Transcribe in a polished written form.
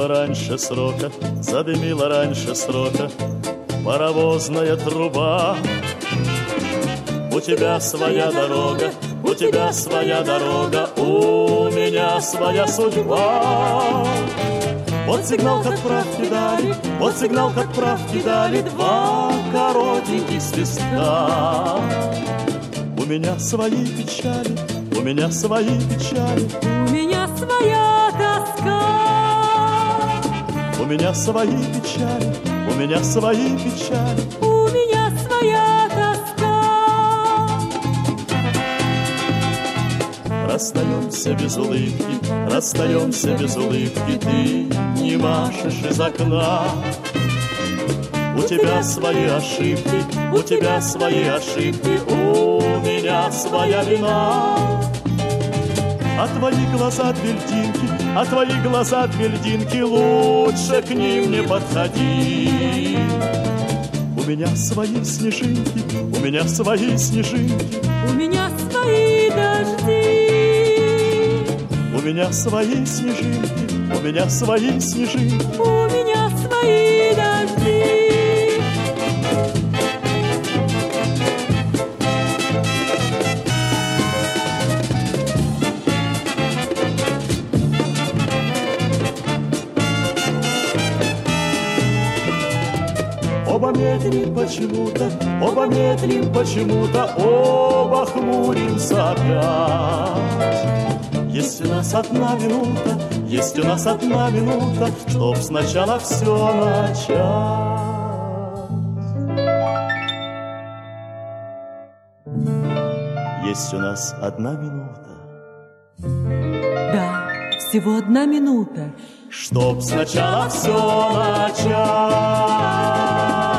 задымила раньше срока, задымила раньше срока паровозная труба. У тебя своя дорога, у тебя своя дорога, у меня своя судьба. Вот сигнал, как правки дали, вот сигнал, как правки дали два коротеньких свистка. У меня свои печали, у меня свои печали, у меня своя тоска. У меня свои печали, у меня свои печали, у меня своя тоска. Расстаемся без улыбки, расстаемся без улыбки, ты не машешь из окна. У тебя свои ошибки, у тебя свои ошибки, у меня своя вина. А твои глаза две льдинки, а твои глаза две льдинки, лучше к ним не подходи. У меня свои снежинки, у меня свои снежинки, у меня свои дожди. У меня свои снежинки, у меня свои снежинки, у меня свои дожди. Оба медлим почему-то, оба медлим почему-то, оба хмуримся опять. Есть у нас одна минута, есть у нас одна минута, чтоб сначала все начать. Есть у нас одна минута. Да, всего одна минута, чтоб сначала все начать.